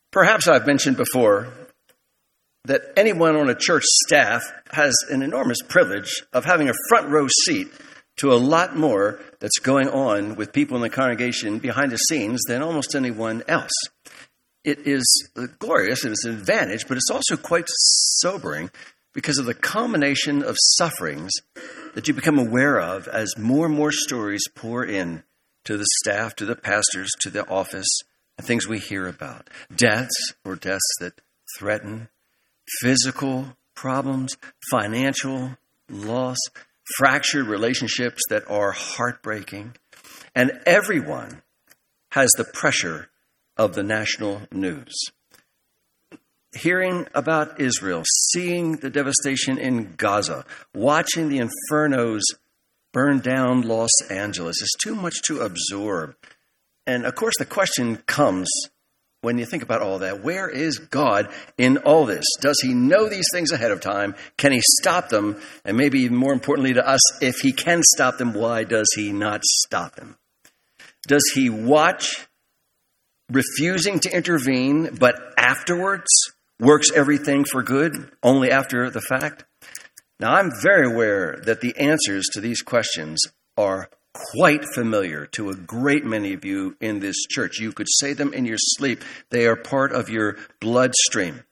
Perhaps I've mentioned before that anyone on a church staff has an enormous privilege of having a front row seat to a lot more that's going on with people in the congregation behind the scenes than almost anyone else. It is glorious and it's an advantage, but it's also quite sobering because of the combination of sufferings that you become aware of as more and more stories pour in to the staff, to the pastors, to the office, and things we hear about. Deaths or deaths that threaten, physical problems, financial loss, fractured relationships that are heartbreaking. And everyone has the pressure of the national news. Hearing about Israel, seeing the devastation in Gaza, watching the infernos burn down Los Angeles is too much to absorb. And of course, the question comes when you think about all that, where is God in all this? Does he know these things ahead of time? Can he stop them? And maybe even more importantly to us, if he can stop them, why does he not stop them? Does he watch, refusing to intervene, but afterwards works everything for good, only after the fact? Now, I'm very aware that the answers to these questions are quite familiar to a great many of you in this church. You could say them in your sleep. They are part of your bloodstream.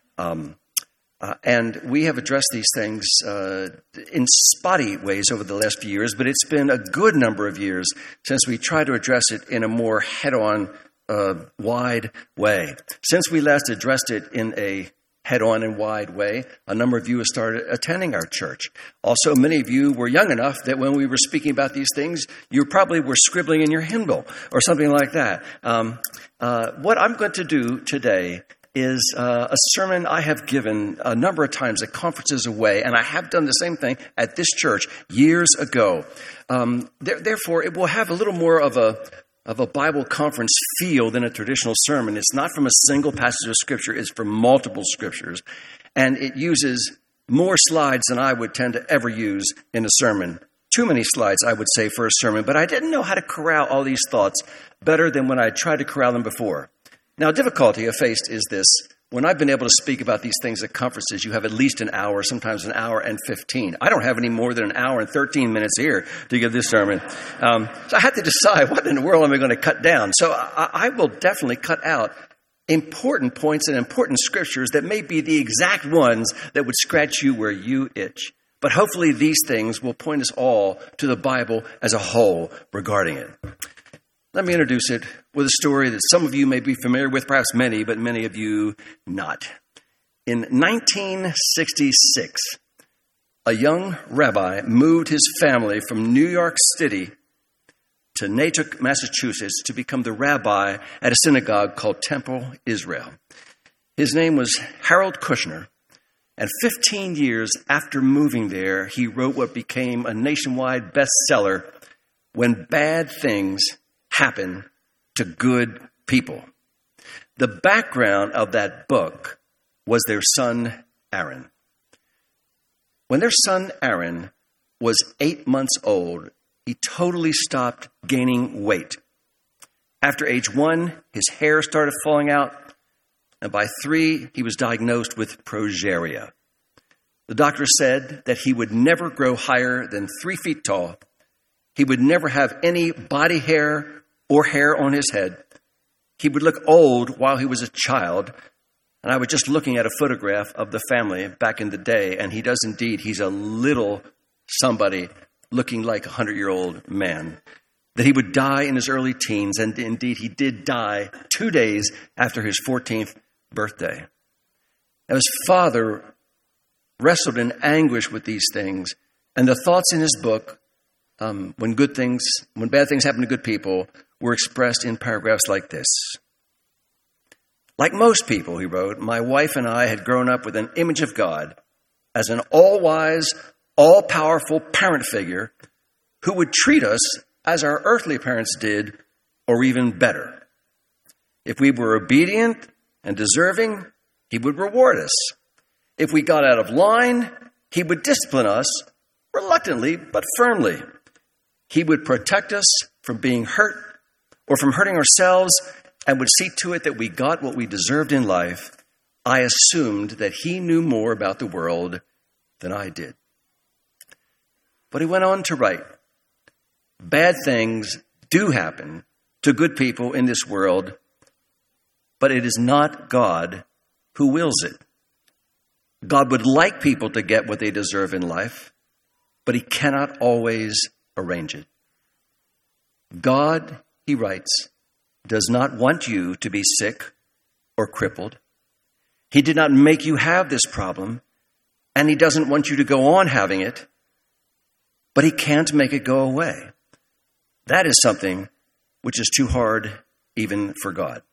And we have addressed these things in spotty ways over the last few years, but it's been a good number of years since we tried to address it in a more head-on, wide way. Since we last addressed it in a head-on and wide way, a number of you have started attending our church. Also, many of you were young enough that when we were speaking about these things, you probably were scribbling in your hymnal or something like that. What I'm going to do today is a sermon I have given a number of times at conferences away, and I have done the same thing at this church years ago. Therefore, it will have a little more of a Bible conference feel than a traditional sermon. It's not from a single passage of Scripture. It's from multiple Scriptures. And it uses more slides than I would tend to ever use in a sermon. Too many slides, I would say, for a sermon. But I didn't know how to corral all these thoughts better than when I tried to corral them before. Now, difficulty I've faced is this. When I've been able to speak about these things at conferences, you have at least an hour, sometimes an hour and 15. I don't have any more than an hour and 13 minutes here to give this sermon. So I had to decide, what in the world am I going to cut down? So I will definitely cut out important points and important scriptures that may be the exact ones that would scratch you where you itch. But hopefully these things will point us all to the Bible as a whole regarding it. Let me introduce it with a story that some of you may be familiar with, perhaps many, but many of you not. In 1966, a young rabbi moved his family from New York City to Natick, Massachusetts, to become the rabbi at a synagogue called Temple Israel. His name was Harold Kushner, and 15 years after moving there, he wrote what became a nationwide bestseller, When Bad Things Happen to Good People. The background of that book was their son, Aaron. When their son, Aaron, was 8 months old, he totally stopped gaining weight. After age 1, his hair started falling out, and by 3, he was diagnosed with progeria. The doctor said that he would never grow higher than 3 feet tall. He would never have any body hair or hair on his head. He would look old while he was a child. And I was just looking at a photograph of the family back in the day, and he does indeed. He's a little somebody looking like a 100-year-old man. That he would die in his early teens, and indeed he did die 2 days after his 14th birthday. Now, his father wrestled in anguish with these things, and the thoughts in his book, when bad things happen to good people, were expressed in paragraphs like this. Like most people, he wrote, my wife and I had grown up with an image of God as an all-wise, all-powerful parent figure who would treat us as our earthly parents did, or even better. If we were obedient and deserving, he would reward us. If we got out of line, he would discipline us, reluctantly but firmly. He would protect us from being hurt or from hurting ourselves, and would see to it that we got what we deserved in life, I assumed that he knew more about the world than I did. But he went on to write, bad things do happen to good people in this world, but it is not God who wills it. God would like people to get what they deserve in life, but he cannot always arrange it. God, he writes, does not want you to be sick or crippled. He did not make you have this problem, and he doesn't want you to go on having it, but he can't make it go away. That is something which is too hard even for God.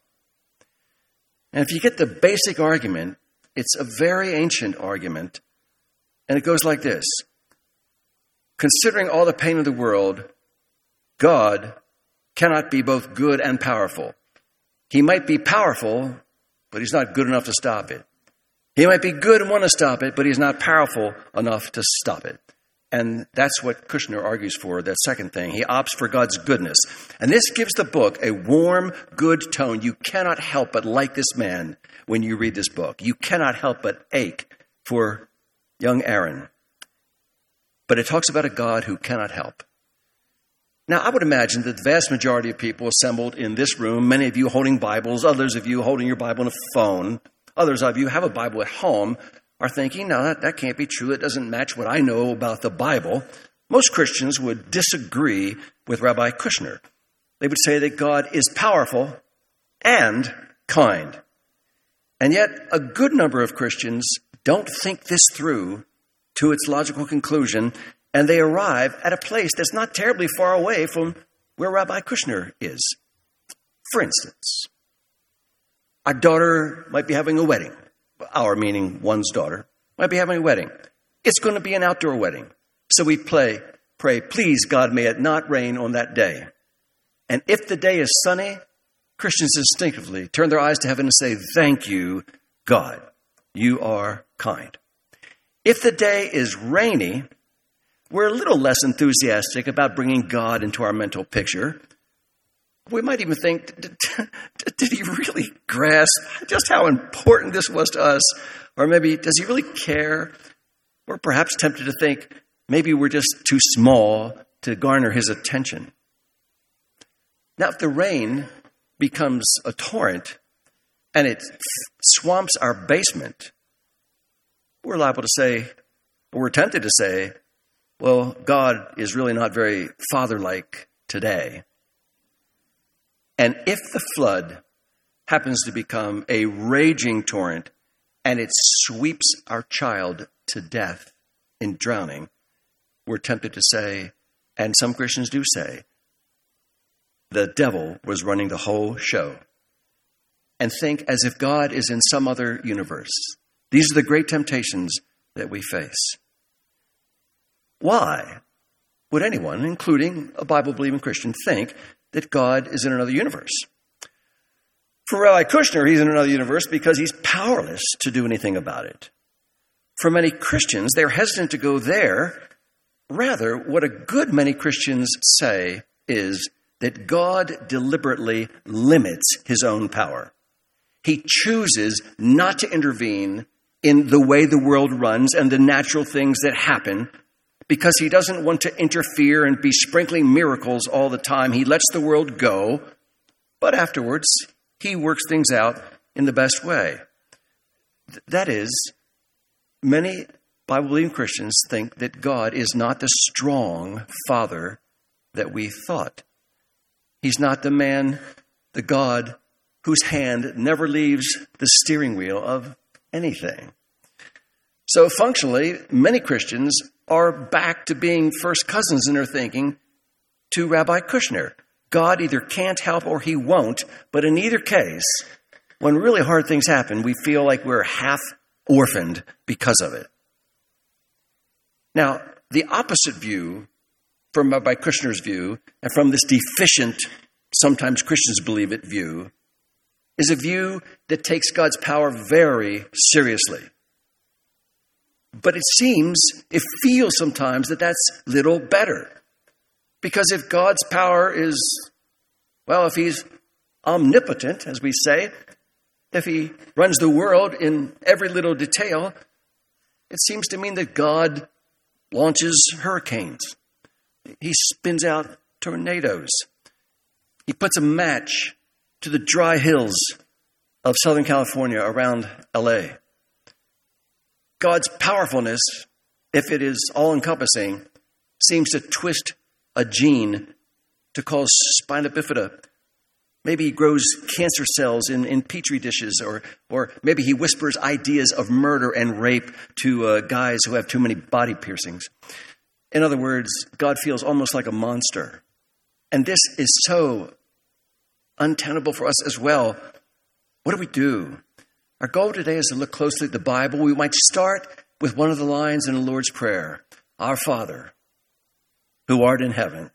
And if you get the basic argument, it's a very ancient argument, and it goes like this. Considering all the pain of the world, God cannot be both good and powerful. He might be powerful, but he's not good enough to stop it. He might be good and want to stop it, but he's not powerful enough to stop it. And that's what Kushner argues for, that second thing. He opts for God's goodness. And this gives the book a warm, good tone. You cannot help but like this man when you read this book. You cannot help but ache for young Aaron. But it talks about a God who cannot help. Now, I would imagine that the vast majority of people assembled in this room, many of you holding Bibles, others of you holding your Bible on a phone, others of you have a Bible at home, are thinking, no, that can't be true. It doesn't match what I know about the Bible. Most Christians would disagree with Rabbi Kushner. They would say that God is powerful and kind. And yet, a good number of Christians don't think this through to its logical conclusion, and they arrive at a place that's not terribly far away from where Rabbi Kushner is. For instance, our daughter might be having a wedding. Our, meaning one's daughter, might be having a wedding. It's going to be an outdoor wedding. So we pray, please, God, may it not rain on that day. And if the day is sunny, Christians instinctively turn their eyes to heaven and say, thank you, God. You are kind. If the day is rainy, we're a little less enthusiastic about bringing God into our mental picture. We might even think, did he really grasp just how important this was to us? Or maybe, does he really care? We're perhaps tempted to think, maybe we're just too small to garner his attention. Now, if the rain becomes a torrent and it swamps our basement, we're liable to say, or we're tempted to say, well, God is really not very father-like today. And if the flood happens to become a raging torrent and it sweeps our child to death in drowning, we're tempted to say, and some Christians do say, the devil was running the whole show, and think as if God is in some other universe. These are the great temptations that we face. Why would anyone, including a Bible-believing Christian, think that God is in another universe? For Rabbi Kushner, he's in another universe because he's powerless to do anything about it. For many Christians, they're hesitant to go there. Rather, what a good many Christians say is that God deliberately limits his own power. He chooses not to intervene in the way the world runs and the natural things that happen because he doesn't want to interfere and be sprinkling miracles all the time. He lets the world go, but afterwards, he works things out in the best way. That is, many Bible-believing Christians think that God is not the strong father that we thought. He's not the man, the God, whose hand never leaves the steering wheel of anything. So functionally, many Christians are back to being first cousins in their thinking to Rabbi Kushner. God either can't help or he won't, but in either case, when really hard things happen, we feel like we're half orphaned because of it. Now, the opposite view from Rabbi Kushner's view, and from this deficient, sometimes Christians believe it, view, is a view that takes God's power very seriously. But it feels sometimes that that's little better. Because if God's power is, well, if he's omnipotent, as we say, if he runs the world in every little detail, it seems to mean that God launches hurricanes. He spins out tornadoes. He puts a match to the dry hills of Southern California around LA. God's powerfulness, if it is all-encompassing, seems to twist a gene to cause spina bifida. Maybe he grows cancer cells in petri dishes, or maybe he whispers ideas of murder and rape to guys who have too many body piercings. In other words, God feels almost like a monster. And this is so untenable for us as well. What do we do? Our goal today is to look closely at the Bible. We might start with one of the lines in the Lord's Prayer. Our Father, who art in heaven,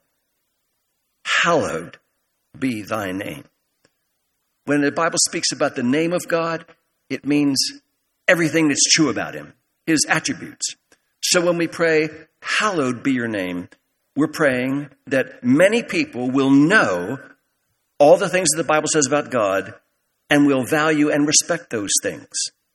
hallowed be thy name. When the Bible speaks about the name of God, it means everything that's true about him, his attributes. So when we pray, hallowed be your name, we're praying that many people will know all the things that the Bible says about God and will value and respect those things.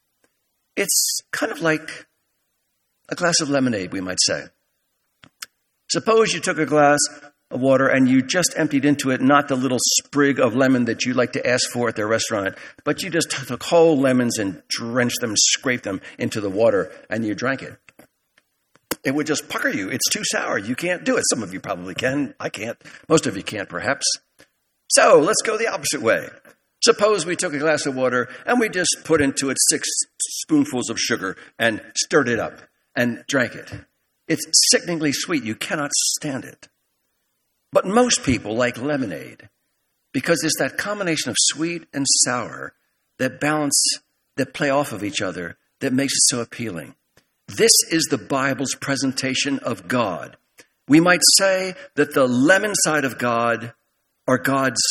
It's kind of like a glass of lemonade, we might say. Suppose you took a glass of water and you just emptied into it not the little sprig of lemon that you like to ask for at their restaurant, but you just took whole lemons and drenched them, scraped them into the water, and you drank it. It would just pucker you. It's too sour. You can't do it. Some of you probably can. I can't. Most of you can't, perhaps. So let's go the opposite way. Suppose we took a glass of water and we just put into it 6 spoonfuls of sugar and stirred it up and drank it. It's sickeningly sweet. You cannot stand it. But most people like lemonade because it's that combination of sweet and sour that balance, that play off of each other, that makes it so appealing. This is the Bible's presentation of God. We might say that the lemon side of God are God's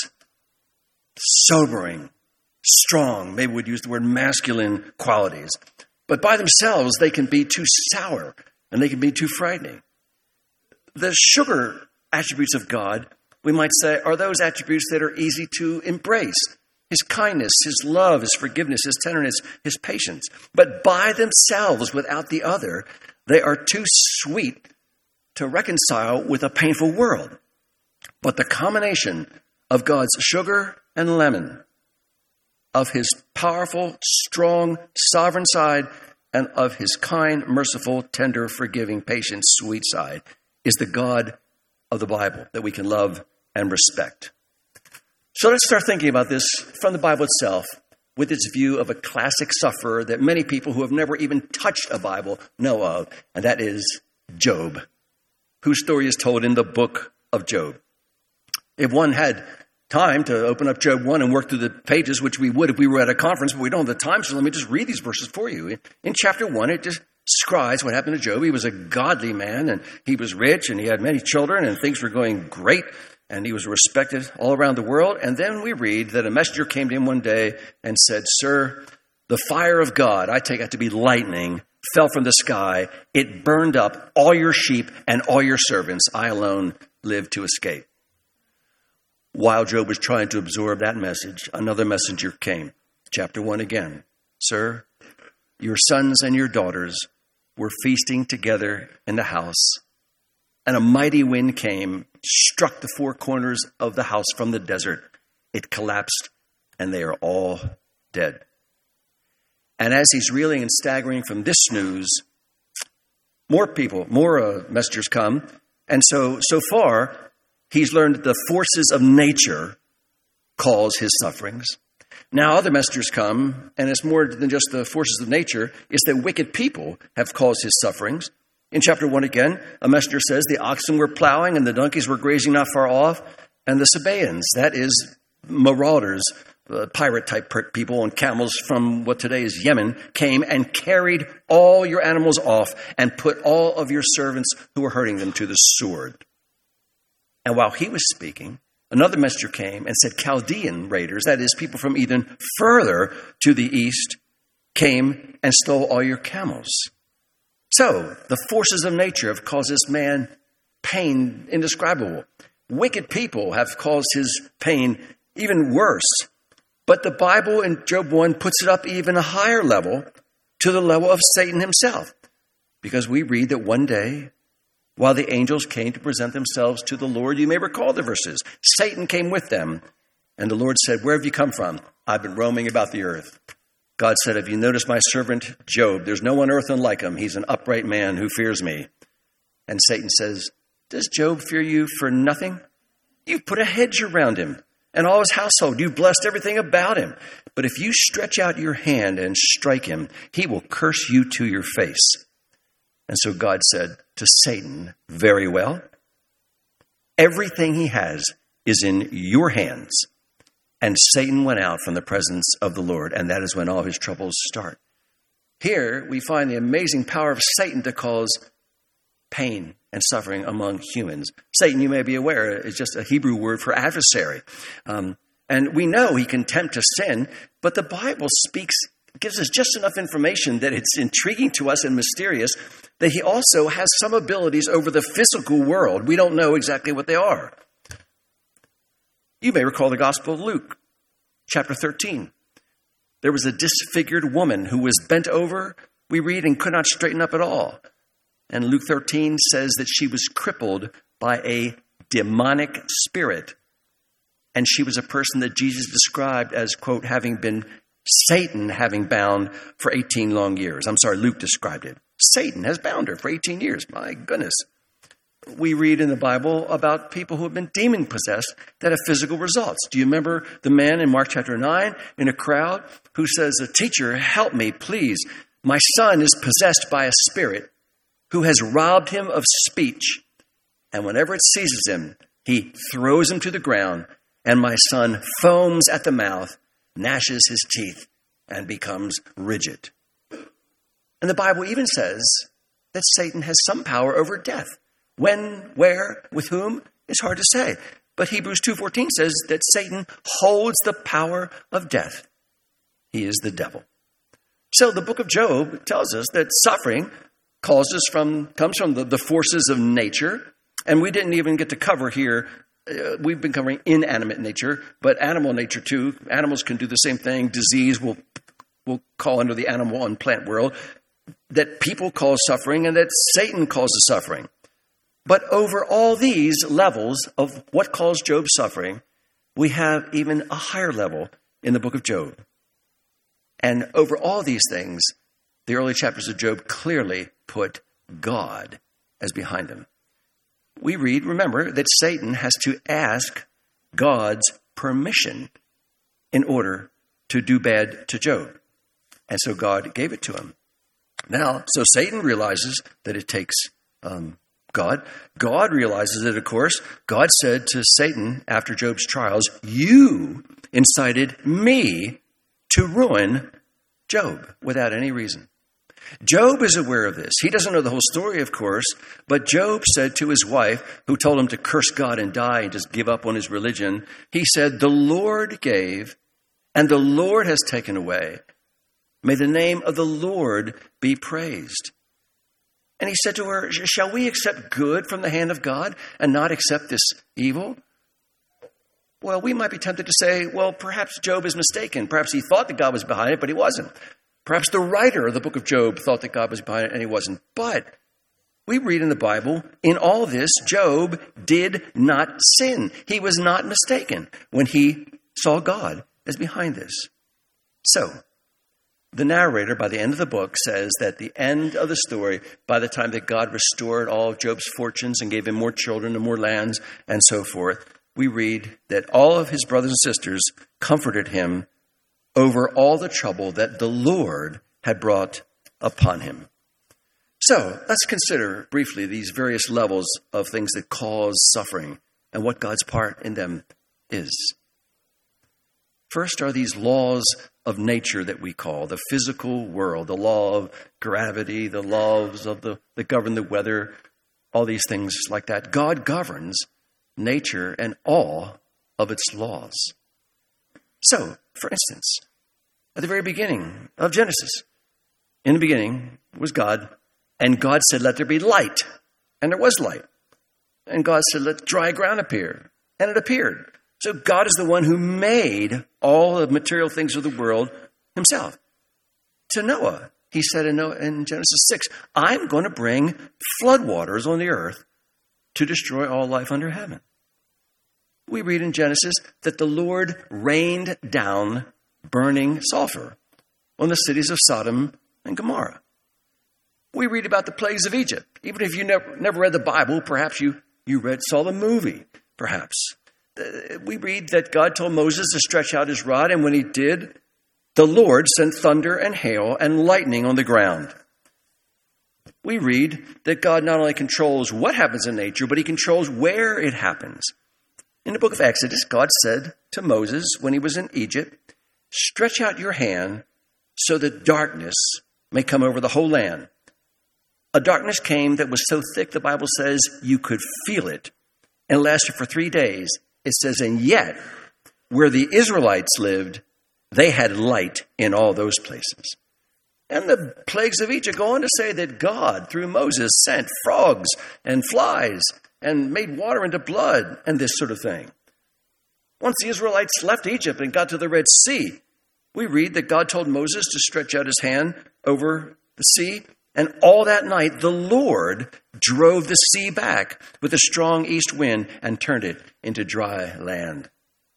sobering, strong, maybe we'd use the word masculine qualities. But by themselves, they can be too sour and they can be too frightening. The sugar attributes of God, we might say, are those attributes that are easy to embrace. His kindness, his love, his forgiveness, his tenderness, his patience. But by themselves, without the other, they are too sweet to reconcile with a painful world. But the combination of God's sugar and lemon, of his powerful, strong, sovereign side, and of his kind, merciful, tender, forgiving, patient, sweet side, is the God of the Bible that we can love and respect. So let's start thinking about this from the Bible itself with its view of a classic sufferer that many people who have never even touched a Bible know of, and that is Job, whose story is told in the book of Job. If one had time to open up Job 1 and work through the pages, which we would if we were at a conference, but we don't have the time, so let me just read these verses for you. In chapter 1, it just describes what happened to Job. He was a godly man, and he was rich, and he had many children, and things were going great, and he was respected all around the world. And then we read that a messenger came to him one day and said, "Sir, the fire of God," I take it to be lightning, "fell from the sky. It burned up all your sheep and all your servants. I alone lived to escape." While Job was trying to absorb that message, another messenger came. Chapter 1 again. "Sir, your sons and your daughters were feasting together in the house, and a mighty wind came, struck the 4 corners of the house from the desert. It collapsed, and they are all dead." And as he's reeling and staggering from this news, more messengers come. And so far, he's learned that the forces of nature cause his sufferings. Now other messengers come, and it's more than just the forces of nature. It's that wicked people have caused his sufferings. In chapter 1 again, a messenger says the oxen were plowing and the donkeys were grazing not far off, and the Sabaeans, that is marauders, pirate-type people on camels from what today is Yemen, came and carried all your animals off and put all of your servants who were hurting them to the sword. And while he was speaking, another messenger came and said Chaldean raiders, that is, people from even further to the east, came and stole all your camels. So the forces of nature have caused this man pain indescribable. Wicked people have caused his pain even worse. But the Bible in Job 1 puts it up even a higher level, to the level of Satan himself. Because we read that one day, while the angels came to present themselves to the Lord, you may recall the verses, Satan came with them. And the Lord said, where have you come from? I've been roaming about the earth. God said, have you noticed my servant Job? There's no one on earth unlike him. He's an upright man who fears me. And Satan says, does Job fear you for nothing? You've put a hedge around him and all his household. You've blessed everything about him. But if you stretch out your hand and strike him, he will curse you to your face. And so God said to Satan, very well, everything he has is in your hands. And Satan went out from the presence of the Lord, and that is when all his troubles start. Here we find the amazing power of Satan to cause pain and suffering among humans. Satan, you may be aware, is just a Hebrew word for adversary. And we know he can tempt to sin, but the Bible gives us just enough information that it's intriguing to us and mysterious that he also has some abilities over the physical world. We don't know exactly what they are. You may recall the Gospel of Luke, chapter 13. There was a disfigured woman who was bent over, we read, and could not straighten up at all. And Luke 13 says that she was crippled by a demonic spirit. And she was a person that Jesus described as, quote, Satan having bound for 18 long years. Luke described it. Satan has bound her for 18 years. My goodness. We read in the Bible about people who have been demon-possessed that have physical results. Do you remember the man in Mark chapter 9 in a crowd who says, teacher, help me, please. My son is possessed by a spirit who has robbed him of speech. And whenever it seizes him, he throws him to the ground, and my son foams at the mouth, gnashes his teeth, and becomes rigid. And the Bible even says that Satan has some power over death. When, where, with whom, is hard to say. But Hebrews 2:14 says that Satan holds the power of death. He is the devil. So the book of Job tells us that suffering comes from the forces of nature. And we didn't even get to cover here. We've been covering inanimate nature, but animal nature too. Animals can do the same thing. Disease will call under the animal and plant world. That people cause suffering and that Satan causes suffering. But over all these levels of what caused Job's suffering, we have even a higher level in the book of Job. And over all these things, the early chapters of Job clearly put God as behind them. We read, remember, that Satan has to ask God's permission in order to do bad to Job. And so God gave it to him. Now, so Satan realizes that it takes God. God realizes it, of course. God said to Satan after Job's trials, you incited me to ruin Job without any reason. Job is aware of this. He doesn't know the whole story, of course, but Job said to his wife, who told him to curse God and die and just give up on his religion, he said, the Lord gave and the Lord has taken away. May the name of the Lord be praised. And he said to her, shall we accept good from the hand of God and not accept this evil? Well, we might be tempted to say, well, perhaps Job is mistaken. Perhaps he thought that God was behind it, but he wasn't. Perhaps the writer of the book of Job thought that God was behind it and he wasn't. But we read in the Bible, in all this, Job did not sin. He was not mistaken when he saw God as behind this. So, the narrator, by the end of the book, says that the end of the story, by the time that God restored all of Job's fortunes and gave him more children and more lands and so forth, we read that all of his brothers and sisters comforted him over all the trouble that the Lord had brought upon him. So let's consider briefly these various levels of things that cause suffering and what God's part in them is. First are these laws of nature that we call the physical world, the law of gravity, the laws of that govern the weather, all these things like that. God governs nature and all of its laws. So, for instance, at the very beginning of Genesis, in the beginning was God, and God said, let there be light, and there was light. And God said, let dry ground appear, and it appeared. So God is the one who made all the material things of the world himself. To Noah, he said in Genesis 6, I'm going to bring floodwaters on the earth to destroy all life under heaven. We read in Genesis that the Lord rained down burning sulfur on the cities of Sodom and Gomorrah. We read about the plagues of Egypt. Even if you never read the Bible, perhaps you saw the movie, perhaps. We read that God told Moses to stretch out his rod, and when he did, the Lord sent thunder and hail and lightning on the ground. We read that God not only controls what happens in nature, but he controls where it happens. In the book of Exodus, God said to Moses when he was in Egypt, stretch out your hand so that darkness may come over the whole land. A darkness came that was so thick, the Bible says, you could feel it, and lasted for 3 days. It says, and yet, where the Israelites lived, they had light in all those places. And the plagues of Egypt go on to say that God, through Moses, sent frogs and flies and made water into blood and this sort of thing. Once the Israelites left Egypt and got to the Red Sea, we read that God told Moses to stretch out his hand over the sea, and all that night the Lord drove the sea back with a strong east wind and turned it into dry land.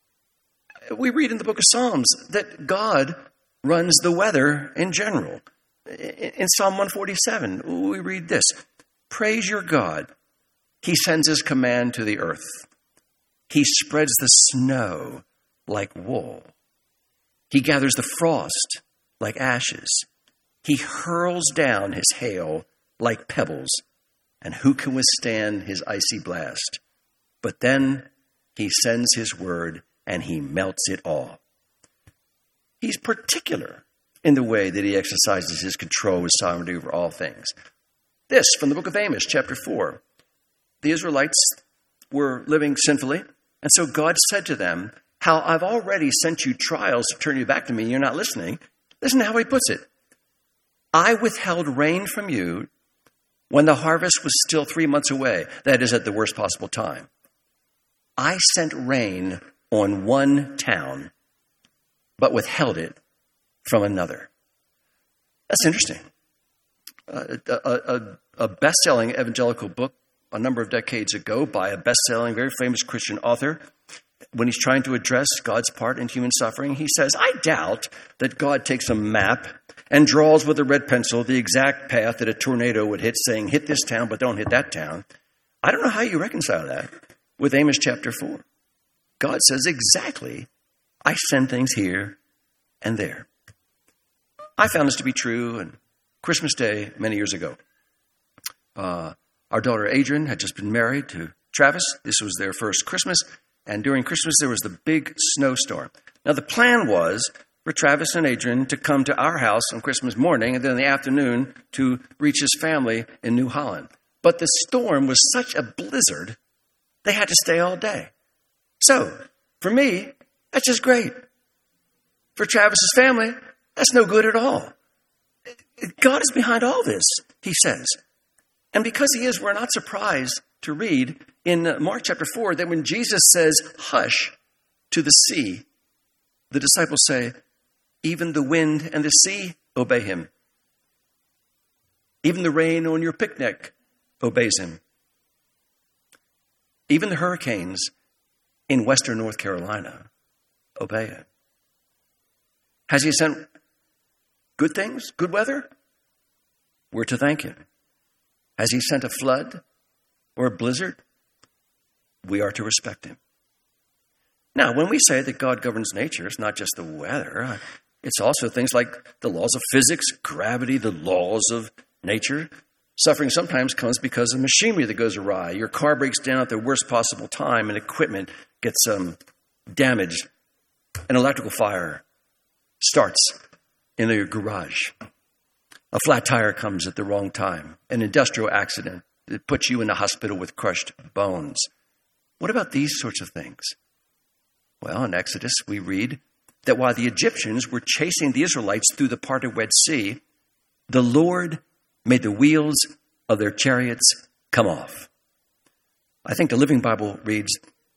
We read in the book of Psalms that God runs the weather in general. In Psalm 147, we read this, praise your God. He sends his command to the earth. He spreads the snow like wool. He gathers the frost like ashes. He hurls down his hail like pebbles. And who can withstand his icy blast? But then he sends his word and he melts it all. He's particular in the way that he exercises his control and sovereignty over all things. This from the book of Amos, chapter 4. The Israelites were living sinfully, and so God said to them, how I've already sent you trials to turn you back to me, and you're not listening. Listen to how he puts it. I withheld rain from you when the harvest was still 3 months away, that is, at the worst possible time. I sent rain on one town, but withheld it from another. That's interesting. A best-selling evangelical book a number of decades ago by a best-selling, very famous Christian author, when he's trying to address God's part in human suffering, he says, I doubt that God takes a map and draws with a red pencil the exact path that a tornado would hit, saying, hit this town, but don't hit that town. I don't know how you reconcile that with Amos chapter 4. God says exactly, I send things here and there. I found this to be true on Christmas Day many years ago. Our daughter Adrian had just been married to Travis. This was their first Christmas. And during Christmas, there was the big snowstorm. Now, the plan was for Travis and Adrian to come to our house on Christmas morning and then in the afternoon to reach his family in New Holland. But the storm was such a blizzard, they had to stay all day. So, for me, that's just great. For Travis's family, that's no good at all. God is behind all this, he says. And because he is, we're not surprised to read in Mark chapter 4 that when Jesus says, hush to the sea, the disciples say, even the wind and the sea obey him. Even the rain on your picnic obeys him. Even the hurricanes in western North Carolina obey him. Has he sent good things, good weather? We're to thank him. Has he sent a flood or a blizzard? We are to respect him. Now, when we say that God governs nature, it's not just the weather. It's also things like the laws of physics, gravity, the laws of nature. Suffering sometimes comes because of machinery that goes awry. Your car breaks down at the worst possible time and equipment gets damaged. An electrical fire starts in your garage. A flat tire comes at the wrong time. An industrial accident that puts you in the hospital with crushed bones. What about these sorts of things? Well, in Exodus, we read that while the Egyptians were chasing the Israelites through the parted Red Sea, the Lord made the wheels of their chariots come off. I think the Living Bible reads,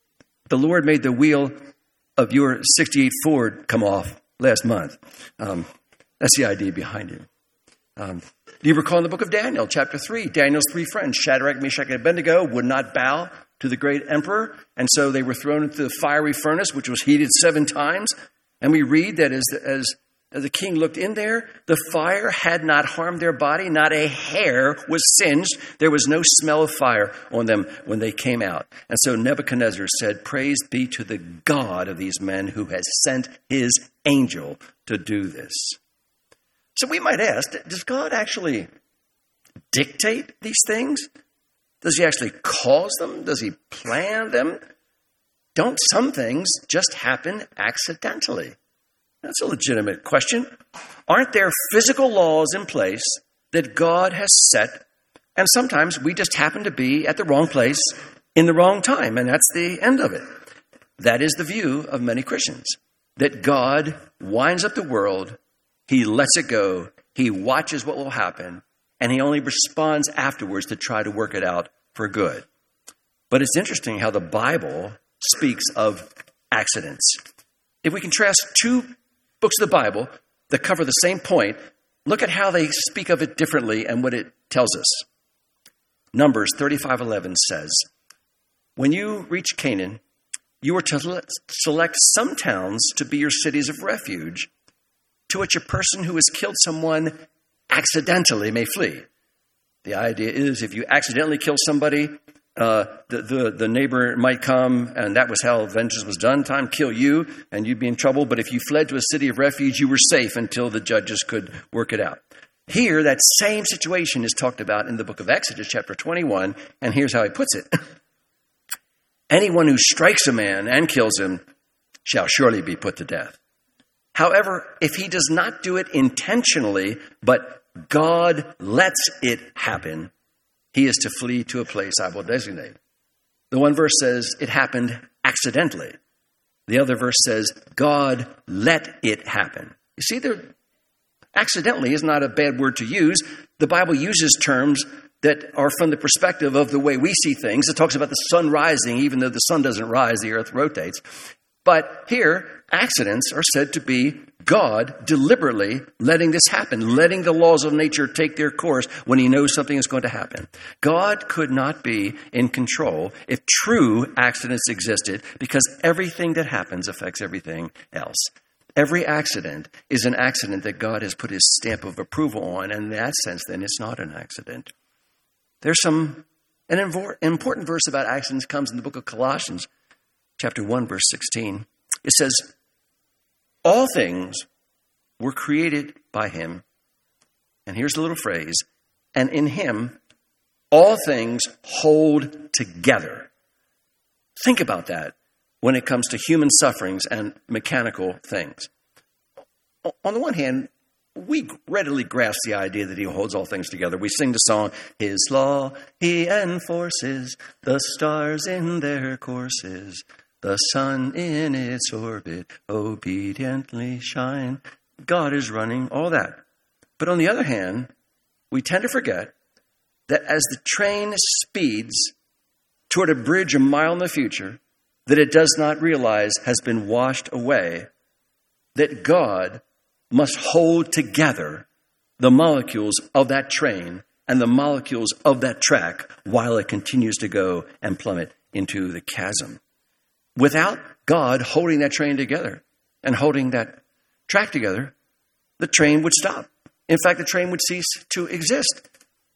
The Lord made the wheel of your 68 Ford come off last month. That's the idea behind it. Do you recall in the book of Daniel, chapter 3, Daniel's three friends, Shadrach, Meshach, and Abednego, would not bow to the great emperor, and so they were thrown into the fiery furnace, which was heated 7 times. And we read that as the king looked in there, the fire had not harmed their body, not a hair was singed. There was no smell of fire on them when they came out. And so Nebuchadnezzar said, "Praise be to the God of these men who has sent his angel to do this." So we might ask, does God actually dictate these things? Does he actually cause them? Does he plan them? Don't some things just happen accidentally? That's a legitimate question. Aren't there physical laws in place that God has set, and sometimes we just happen to be at the wrong place in the wrong time, and that's the end of it? That is the view of many Christians, that God winds up the world, he lets it go, he watches what will happen, and he only responds afterwards to try to work it out for good. But it's interesting how the Bible speaks of accidents. If we contrast 2 books of the Bible that cover the same point, look at how they speak of it differently and what it tells us. Numbers 35:11 says, "When you reach Canaan, you are to select some towns to be your cities of refuge, to which a person who has killed someone accidentally may flee." The idea is if you accidentally kill somebody, the neighbor might come, and that was how vengeance was done. Time kill you, and you'd be in trouble. But if you fled to a city of refuge, you were safe until the judges could work it out. Here, that same situation is talked about in the book of Exodus, chapter 21, and here's how he puts it. "Anyone who strikes a man and kills him shall surely be put to death. However, if he does not do it intentionally, but God lets it happen, he is to flee to a place I will designate." The one verse says it happened accidentally. The other verse says God let it happen. You see, accidentally is not a bad word to use. The Bible uses terms that are from the perspective of the way we see things. It talks about the sun rising, even though the sun doesn't rise, the earth rotates. But here, accidents are said to be God deliberately letting this happen, letting the laws of nature take their course when he knows something is going to happen. God could not be in control if true accidents existed, because everything that happens affects everything else. Every accident is an accident that God has put his stamp of approval on, and in that sense, then it's not an accident. There's an important verse about accidents comes in the book of Colossians, chapter 1, verse 16. It says, "All things were created by him," and here's the little phrase, "and in him all things hold together." Think about that when it comes to human sufferings and mechanical things. On the one hand, we readily grasp the idea that he holds all things together. We sing the song, "His law he enforces, the stars in their courses, the sun in its orbit obediently shine." God is running all that. But on the other hand, we tend to forget that as the train speeds toward a bridge a mile in the future that it does not realize has been washed away, that God must hold together the molecules of that train and the molecules of that track while it continues to go and plummet into the chasm. Without God holding that train together and holding that track together, the train would stop. In fact, the train would cease to exist.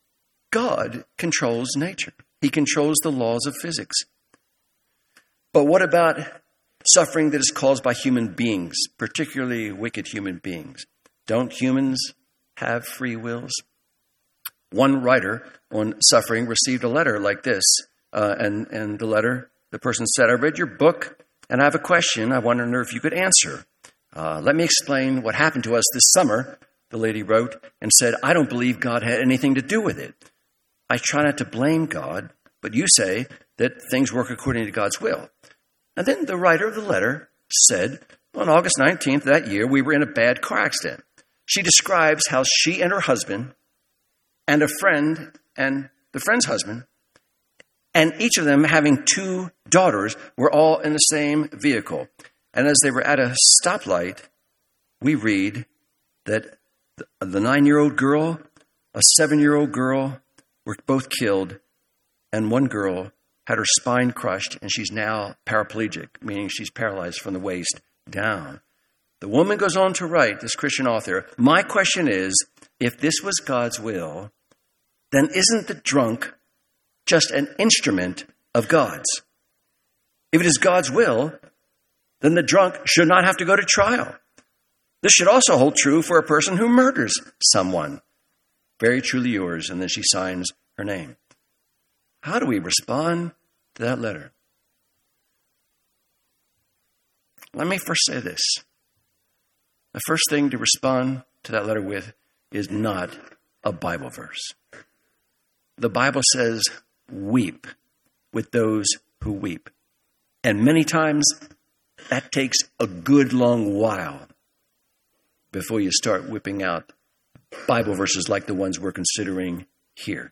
God controls nature. He controls the laws of physics. But what about suffering that is caused by human beings, particularly wicked human beings? Don't humans have free wills? One writer on suffering received a letter like this, and the letter, the person said, "I read your book, and I have a question I want to know if you could answer. Let me explain what happened to us this summer," the lady wrote, and said, "I don't believe God had anything to do with it. I try not to blame God, but you say that things work according to God's will." And then the writer of the letter said, on August 19th that year, we were in a bad car accident. She describes how she and her husband and a friend and the friend's husband and each of them having 2 daughters were all in the same vehicle. And as they were at a stoplight, we read that the 9-year-old girl, a 7-year-old girl were both killed, and one girl had her spine crushed, and she's now paraplegic, meaning she's paralyzed from the waist down. The woman goes on to write, this Christian author, my question is, if this was God's will, then isn't the drunk just an instrument of God's? If it is God's will, then the drunk should not have to go to trial. This should also hold true for a person who murders someone. Very truly yours, and then she signs her name. How do we respond to that letter? Let me first say this. The first thing to respond to that letter with is not a Bible verse. The Bible says, weep with those who weep. And many times, that takes a good long while before you start whipping out Bible verses like the ones we're considering here.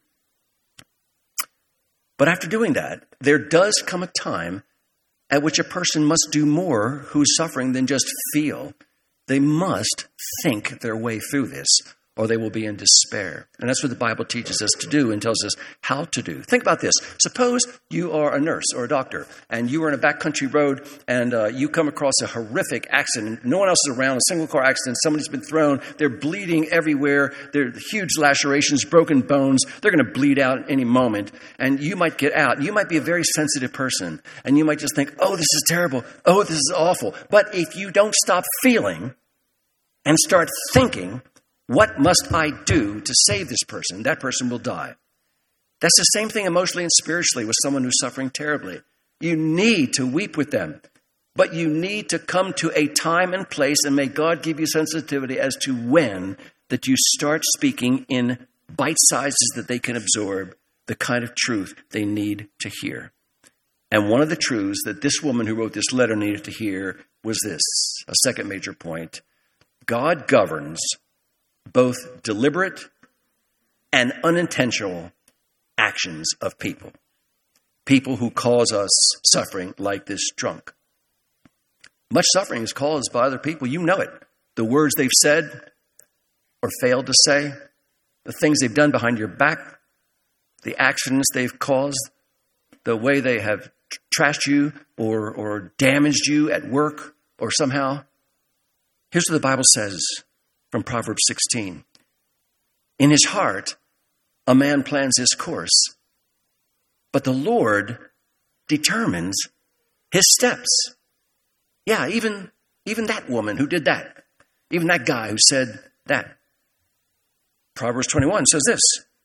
But after doing that, there does come a time at which a person must do more who's suffering than just feel. They must think their way through this, or they will be in despair. And that's what the Bible teaches us to do and tells us how to do. Think about this. Suppose you are a nurse or a doctor, and you are in a backcountry road, and you come across a horrific accident. No one else is around, a single car accident. Somebody's been thrown. They're bleeding everywhere. There are huge lacerations, broken bones. They're going to bleed out at any moment. And you might get out. You might be a very sensitive person, and you might just think, oh, this is terrible. Oh, this is awful. But if you don't stop feeling and start thinking, what must I do to save this person? That person will die. That's the same thing emotionally and spiritually with someone who's suffering terribly. You need to weep with them, but you need to come to a time and place, and may God give you sensitivity as to when that you start speaking in bite sizes that they can absorb, the kind of truth they need to hear. And one of the truths that this woman who wrote this letter needed to hear was this, a second major point. God governs both deliberate and unintentional actions of people. People who cause us suffering like this drunk. Much suffering is caused by other people. You know it. The words they've said or failed to say, the things they've done behind your back, the accidents they've caused, the way they have trashed you or damaged you at work or somehow. Here's what the Bible says from Proverbs 16. In his heart, a man plans his course, but the Lord determines his steps. Yeah, even that woman who did that, even that guy who said that. Proverbs 21 says this,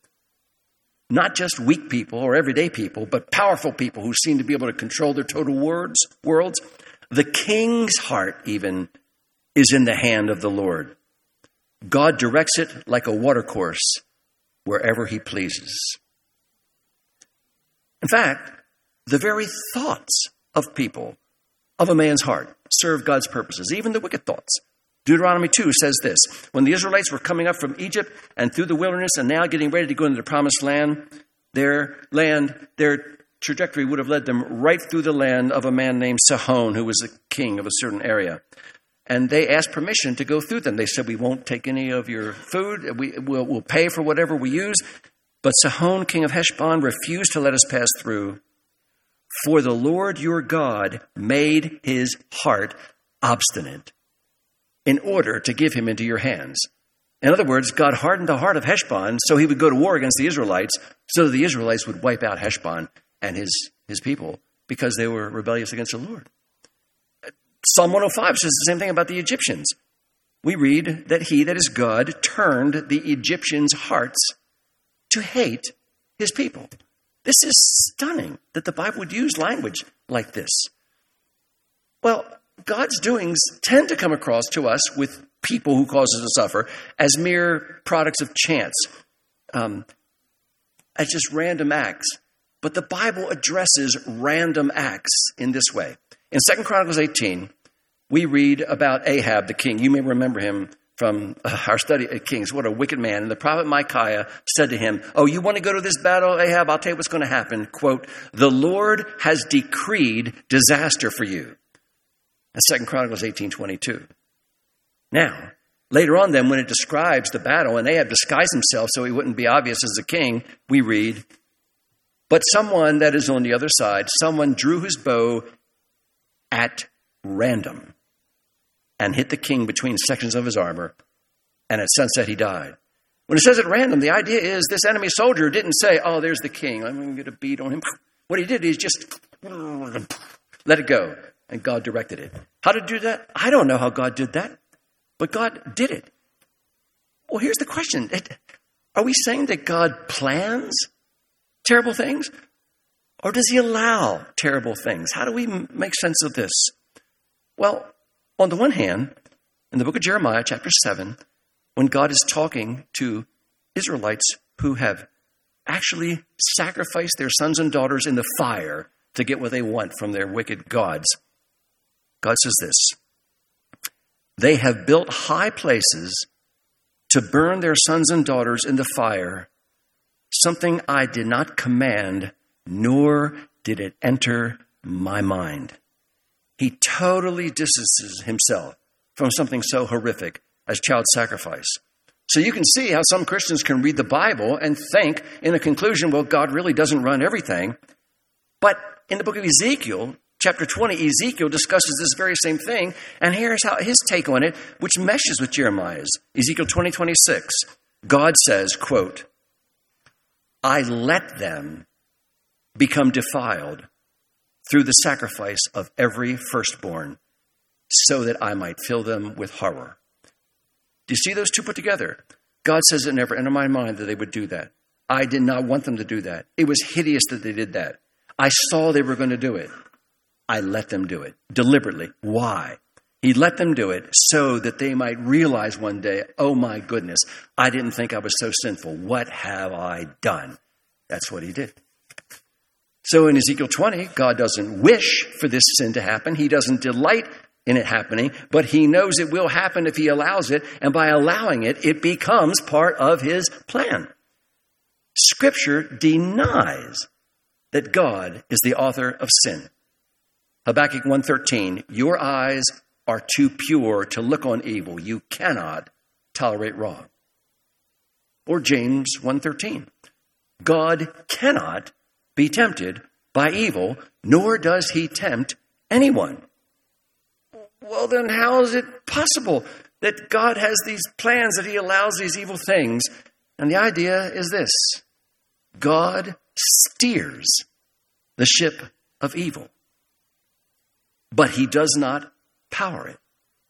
not just weak people or everyday people, but powerful people who seem to be able to control their total worlds. The king's heart even is in the hand of the Lord. God directs it like a watercourse wherever he pleases. In fact, the very thoughts of people, of a man's heart, serve God's purposes, even the wicked thoughts. Deuteronomy 2 says this, when the Israelites were coming up from Egypt and through the wilderness and now getting ready to go into the promised land, their trajectory would have led them right through the land of a man named Sihon, who was the king of a certain area. And they asked permission to go through them. They said, we won't take any of your food. We'll pay for whatever we use. But Sihon, king of Heshbon, refused to let us pass through. For the Lord your God made his heart obstinate in order to give him into your hands. In other words, God hardened the heart of Heshbon so he would go to war against the Israelites, so that the Israelites would wipe out Heshbon and his people because they were rebellious against the Lord. Psalm 105 says the same thing about the Egyptians. We read that he, that is God, turned the Egyptians' hearts to hate his people. This is stunning that the Bible would use language like this. Well, God's doings tend to come across to us with people who cause us to suffer as mere products of chance, as just random acts. But the Bible addresses random acts in this way. In 2 Chronicles 18, we read about Ahab, the king. You may remember him from our study at Kings. What a wicked man. And the prophet Micaiah said to him, oh, you want to go to this battle, Ahab? I'll tell you what's going to happen. Quote, the Lord has decreed disaster for you. That's 2 Chronicles 18:22. Now, later on then, when it describes the battle, and Ahab disguised himself so he wouldn't be obvious as a king, we read, but someone that is on the other side, someone drew his bow at random and hit the king between sections of his armor, and at sunset he died. When it says at random, the idea is this enemy soldier didn't say, oh, there's the king, I'm going to get a beat on him. What he did is just let it go, and God directed it. How did he do that? I don't know how God did that, but God did it. Well, here's the question. Are we saying that God plans terrible things, or does he allow terrible things? How do we make sense of this? Well, on the one hand, in the book of Jeremiah, chapter 7, when God is talking to Israelites who have actually sacrificed their sons and daughters in the fire to get what they want from their wicked gods, God says this, they have built high places to burn their sons and daughters in the fire, something I did not command, nor did it enter my mind. He totally distances himself from something so horrific as child sacrifice. So you can see how some Christians can read the Bible and think in a conclusion, well, God really doesn't run everything. But in the book of Ezekiel, chapter 20, Ezekiel discusses this very same thing. And here's how his take on it, which meshes with Jeremiah's. Ezekiel 20:26. God says, quote, I let them become defiled through the sacrifice of every firstborn, so that I might fill them with horror. Do you see those two put together? God says it never entered my mind that they would do that. I did not want them to do that. It was hideous that they did that. I saw they were going to do it. I let them do it deliberately. Why? He let them do it so that they might realize one day, oh my goodness, I didn't think I was so sinful. What have I done? That's what he did. So in Ezekiel 20, God doesn't wish for this sin to happen. He doesn't delight in it happening, but he knows it will happen if he allows it. And by allowing it, it becomes part of his plan. Scripture denies that God is the author of sin. Habakkuk 1:13, your eyes are too pure to look on evil. You cannot tolerate wrong. Or James 1:13, God cannot be tempted by evil, nor does he tempt anyone. Well, then how is it possible that God has these plans, that he allows these evil things? And the idea is this. God steers the ship of evil, but he does not power it.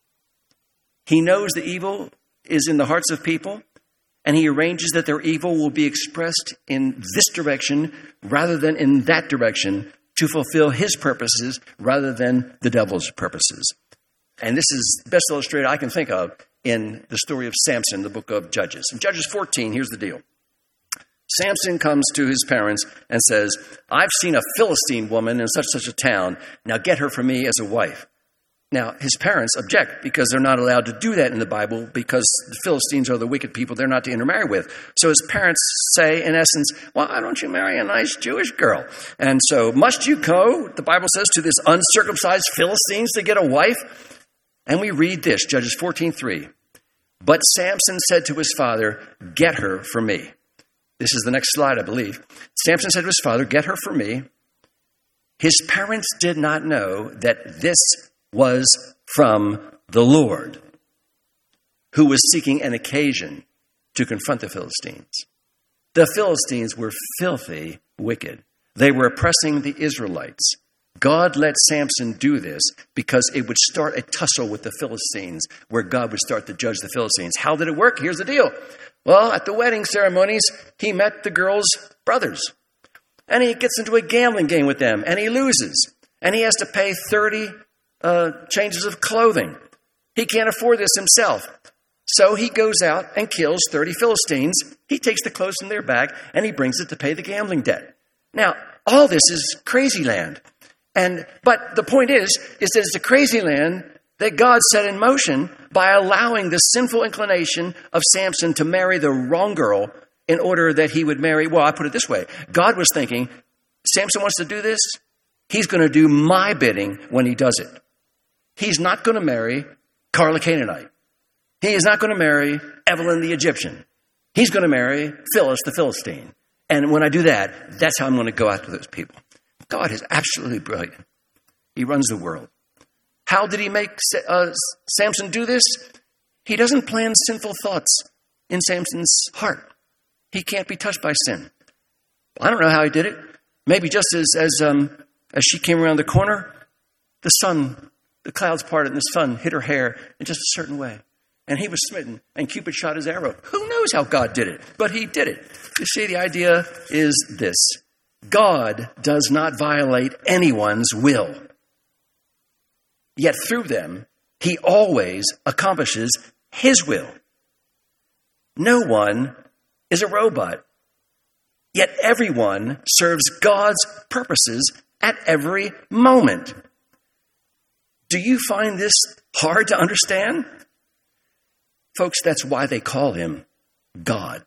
He knows the evil is in the hearts of people, and he arranges that their evil will be expressed in this direction rather than in that direction to fulfill his purposes rather than the devil's purposes. And this is the best illustrated I can think of in the story of Samson, the book of Judges. In Judges 14, here's the deal. Samson comes to his parents and says, I've seen a Philistine woman in such a town. Now get her for me as a wife. Now, his parents object because they're not allowed to do that in the Bible because the Philistines are the wicked people they're not to intermarry with. So his parents say, in essence, well, why don't you marry a nice Jewish girl? And so must you go, the Bible says, to this uncircumcised Philistines to get a wife? And we read this, Judges 14:3. But Samson said to his father, get her for me. This is the next slide, I believe. Samson said to his father, get her for me. His parents did not know that this was from the Lord, who was seeking an occasion to confront the Philistines. The Philistines were filthy wicked. They were oppressing the Israelites. God let Samson do this because it would start a tussle with the Philistines, where God would start to judge the Philistines. How did it work? Here's the deal. Well, at the wedding ceremonies, he met the girl's brothers, and he gets into a gambling game with them, and he loses, and he has to pay 30 changes of clothing. He can't afford this himself. So he goes out and kills 30 Philistines. He takes the clothes from their bag and he brings it to pay the gambling debt. Now, all this is crazy land. But the point is that it's a crazy land that God set in motion by allowing the sinful inclination of Samson to marry the wrong girl in order that he would marry. Well, I put it this way. God was thinking, Samson wants to do this. He's going to do my bidding when he does it. He's not going to marry Carla Canaanite. He is not going to marry Evelyn the Egyptian. He's going to marry Phyllis the Philistine. And when I do that, that's how I'm going to go after those people. God is absolutely brilliant. He runs the world. How did he make Samson do this? He doesn't plant sinful thoughts in Samson's heart. He can't be touched by sin. I don't know how he did it. Maybe just as she came around the corner, the clouds parted and the sun hit her hair in just a certain way. And he was smitten, and Cupid shot his arrow. Who knows how God did it? But he did it. You see, the idea is this. God does not violate anyone's will. Yet through them, he always accomplishes his will. No one is a robot. Yet everyone serves God's purposes at every moment. Do you find this hard to understand? Folks, that's why they call him God.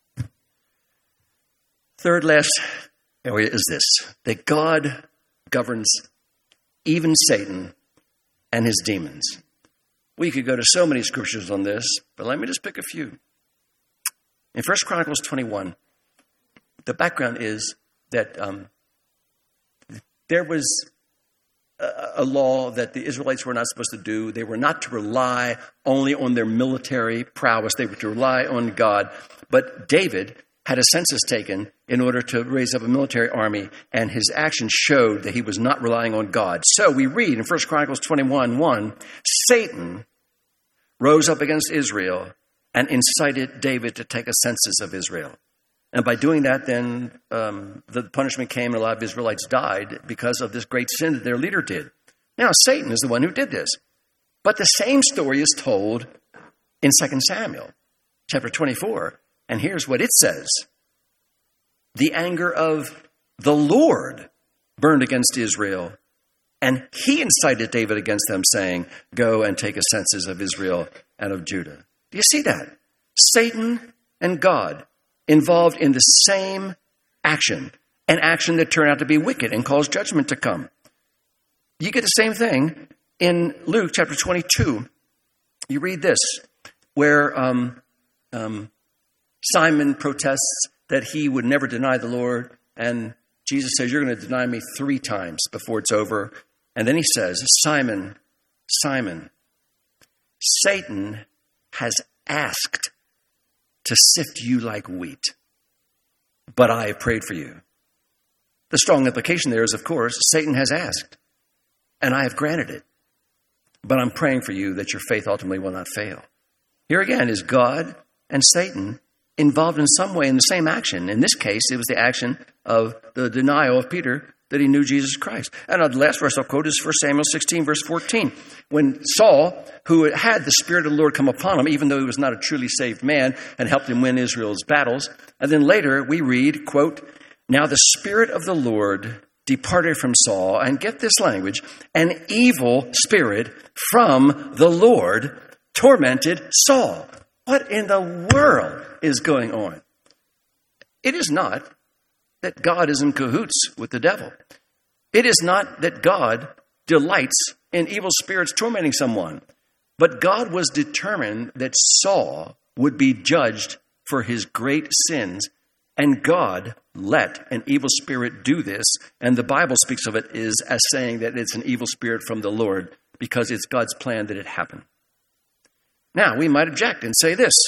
Third last area is this, that God governs even Satan and his demons. We could go to so many scriptures on this, but let me just pick a few. In 1 Chronicles 21, the background is that there was a law that the Israelites were not supposed to do. They were not to rely only on their military prowess. They were to rely on God. But David had a census taken in order to raise up a military army, and his actions showed that he was not relying on God. So we read in 1 Chronicles 21:1, Satan rose up against Israel and incited David to take a census of Israel. And by doing that, then the punishment came and a lot of Israelites died because of this great sin that their leader did. Now, Satan is the one who did this. But the same story is told in 2 Samuel, chapter 24. And here's what it says. The anger of the Lord burned against Israel, and he incited David against them, saying, go and take a census of Israel and of Judah. Do you see that? Satan and God involved in the same action, an action that turned out to be wicked and caused judgment to come. You get the same thing in Luke chapter 22. You read this, where Simon protests that he would never deny the Lord, and Jesus says, you're going to deny me 3 times before it's over. And then he says, Simon, Simon, Satan has asked to sift you like wheat, but I have prayed for you. The strong implication there is, of course, Satan has asked, and I have granted it, but I'm praying for you that your faith ultimately will not fail. Here again is God and Satan involved in some way in the same action. In this case, it was the action of the denial of Peter that he knew Jesus Christ. And the last verse I'll quote is 1 Samuel 16, verse 14. When Saul, who had the Spirit of the Lord come upon him, even though he was not a truly saved man, and helped him win Israel's battles. And then later we read, quote, now the Spirit of the Lord departed from Saul, and get this language, an evil spirit from the Lord tormented Saul. What in the world is going on? It is not that God is in cahoots with the devil. It is not that God delights in evil spirits tormenting someone. But God was determined that Saul would be judged for his great sins, and God let an evil spirit do this. And the Bible speaks of it as saying that it's an evil spirit from the Lord because it's God's plan that it happen. Now, we might object and say this.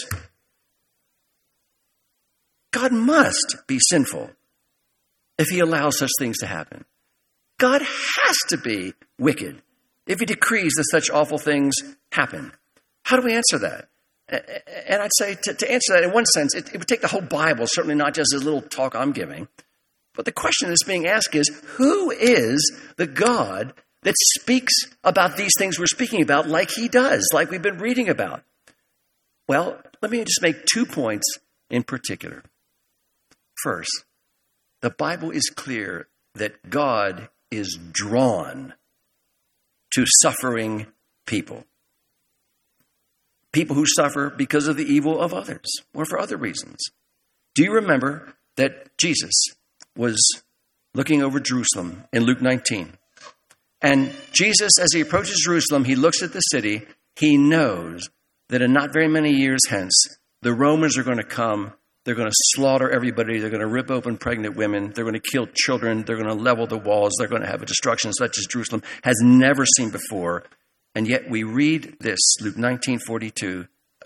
God must be sinful if he allows such things to happen. God has to be wicked if he decrees that such awful things happen. How do we answer that? And I'd say to answer that in one sense, it would take the whole Bible, certainly not just this little talk I'm giving. But the question that's being asked is, who is the God that speaks about these things we're speaking about like he does, like we've been reading about? Well, let me just make 2 points in particular. First, the Bible is clear that God is drawn to suffering people. People who suffer because of the evil of others or for other reasons. Do you remember that Jesus was looking over Jerusalem in Luke 19? And Jesus, as he approaches Jerusalem, he looks at the city. He knows that in not very many years hence, the Romans are going to come. They're going to slaughter everybody. They're going to rip open pregnant women. They're going to kill children. They're going to level the walls. They're going to have a destruction such as Jerusalem has never seen before. And yet we read this, Luke 19:42.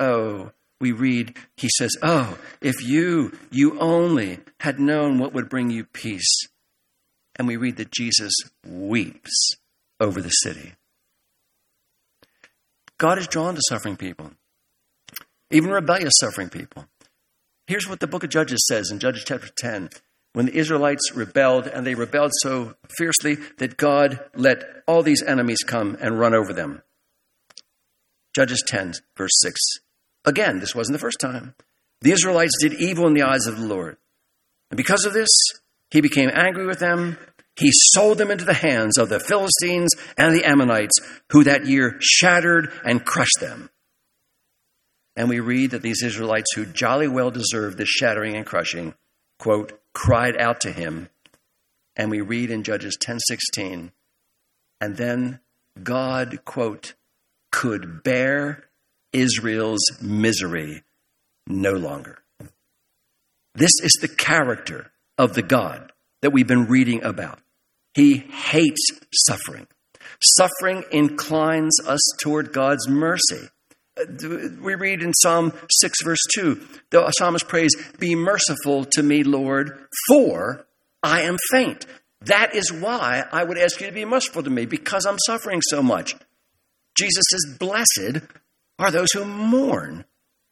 He says, if you only had known what would bring you peace. And we read that Jesus weeps over the city. God is drawn to suffering people, even rebellious suffering people. Here's what the book of Judges says in Judges chapter 10. When the Israelites rebelled, and they rebelled so fiercely that God let all these enemies come and run over them. Judges 10, verse 6. Again, this wasn't the first time. The Israelites did evil in the eyes of the Lord. And because of this, he became angry with them. He sold them into the hands of the Philistines and the Ammonites, who that year shattered and crushed them. And we read that these Israelites, who jolly well deserved this shattering and crushing, quote, cried out to him. And we read in Judges 10:16, and then God, quote, could bear Israel's misery no longer. This is the character of the God that we've been reading about. He hates suffering. Suffering inclines us toward God's mercy. We read in Psalm 6, verse 2, the psalmist prays, be merciful to me, Lord, for I am faint. That is why I would ask you to be merciful to me, because I'm suffering so much. Jesus says, blessed are those who mourn.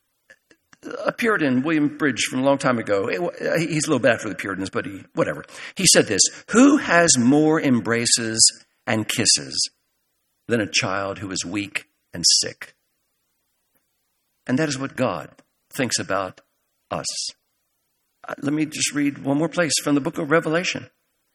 A Puritan, William Bridge, from a long time ago, he's a little bad for the Puritans, but whatever. He said this, who has more embraces and kisses than a child who is weak and sick? And that is what God thinks about us. Let me just read one more place from the book of Revelation.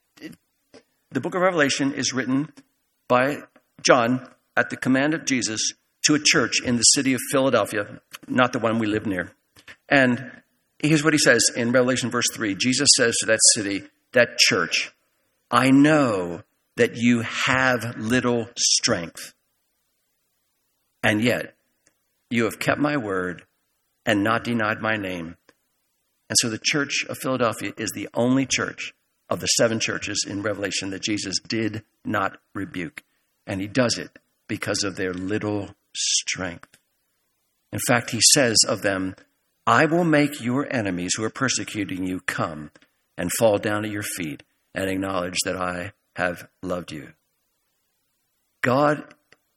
The book of Revelation is written by John at the command of Jesus to a church in the city of Philadelphia, not the one we live near. And here's what he says in Revelation verse 3. Jesus says to that city, that church, I know that you have little strength, and yet you have kept my word and not denied my name. And so the church of Philadelphia is the only church of the 7 churches in Revelation that Jesus did not rebuke. And he does it because of their little strength. In fact, he says of them, I will make your enemies who are persecuting you come and fall down at your feet and acknowledge that I have loved you. God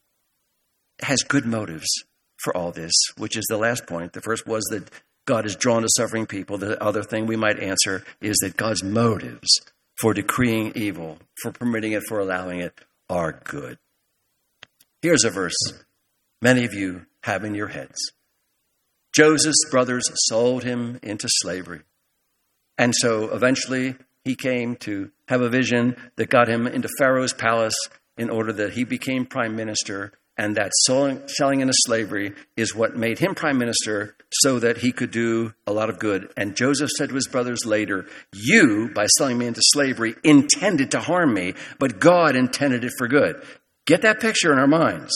has good motives for all this, which is the last point. The first was that God is drawn to suffering people. The other thing we might answer is that God's motives for decreeing evil, for permitting it, for allowing it, are good. Here's a verse many of you have in your heads. Joseph's brothers sold him into slavery. And so eventually he came to have a vision that got him into Pharaoh's palace in order that he became prime minister. And that selling into slavery is what made him prime minister so that he could do a lot of good. And Joseph said to his brothers later, you, by selling me into slavery, intended to harm me, but God intended it for good. Get that picture in our minds.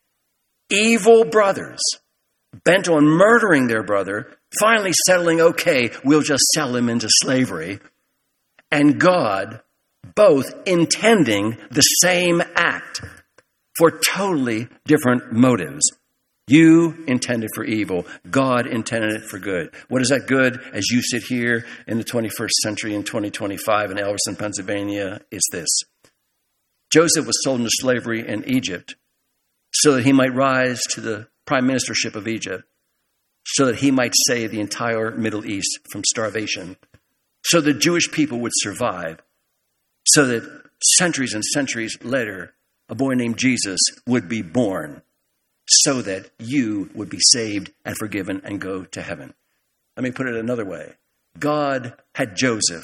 Evil brothers, bent on murdering their brother, finally settling, okay, we'll just sell him into slavery. And God both intending the same act for totally different motives. You intended for evil. God intended it for good. What is that good? As you sit here in the 21st century in 2025 in Elverson, Pennsylvania, it's this. Joseph was sold into slavery in Egypt so that he might rise to the prime ministership of Egypt, so that he might save the entire Middle East from starvation, so the Jewish people would survive, so that centuries and centuries later, a boy named Jesus would be born, so that you would be saved and forgiven and go to heaven. Let me put it another way. God had Joseph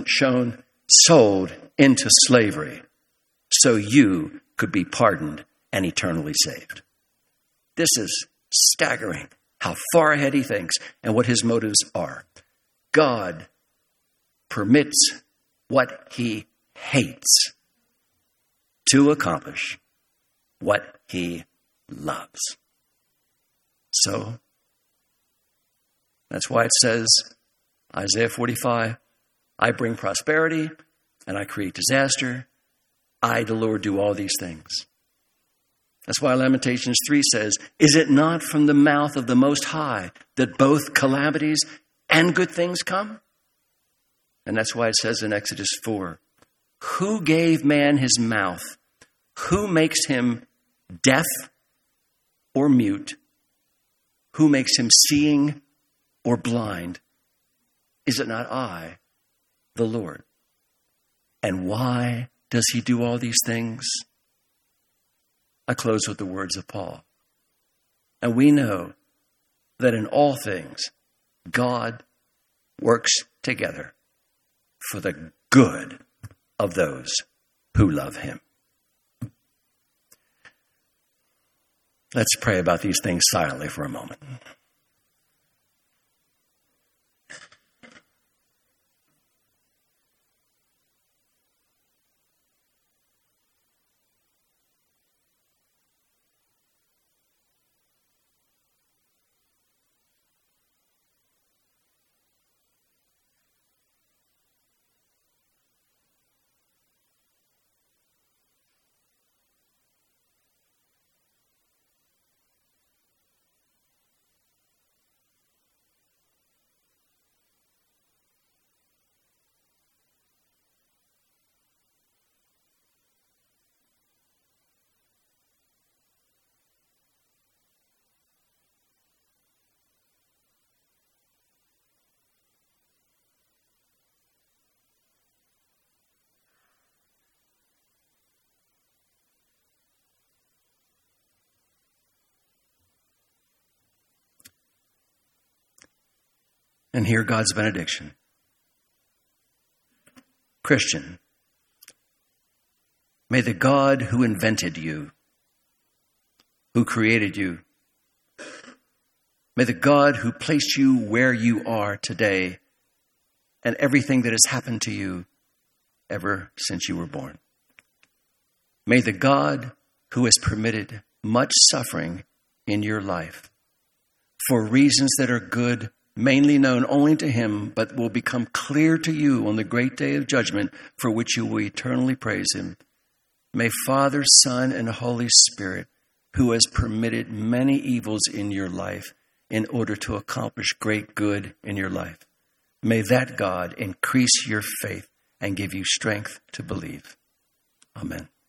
sold into slavery so you could be pardoned and eternally saved. This is staggering how far ahead he thinks and what his motives are. God permits what he hates to accomplish what he loves. So, that's why it says, Isaiah 45, I bring prosperity and I create disaster. I, the Lord, do all these things. That's why Lamentations 3 says, is it not from the mouth of the Most High that both calamities and good things come? And that's why it says in Exodus 4, who gave man his mouth? Who makes him deaf or mute? Who makes him seeing or blind? Is it not I, the Lord? And why does he do all these things? I close with the words of Paul. And we know that in all things, God works together for the good of those who love him. Let's pray about these things silently for a moment. And hear God's benediction. Christian, may the God who invented you, who created you, may the God who placed you where you are today and everything that has happened to you ever since you were born, may the God who has permitted much suffering in your life for reasons that are good, mainly known only to him, but will become clear to you on the great day of judgment for which you will eternally praise him. May Father, Son, and Holy Spirit, who has permitted many evils in your life in order to accomplish great good in your life, may that God increase your faith and give you strength to believe. Amen.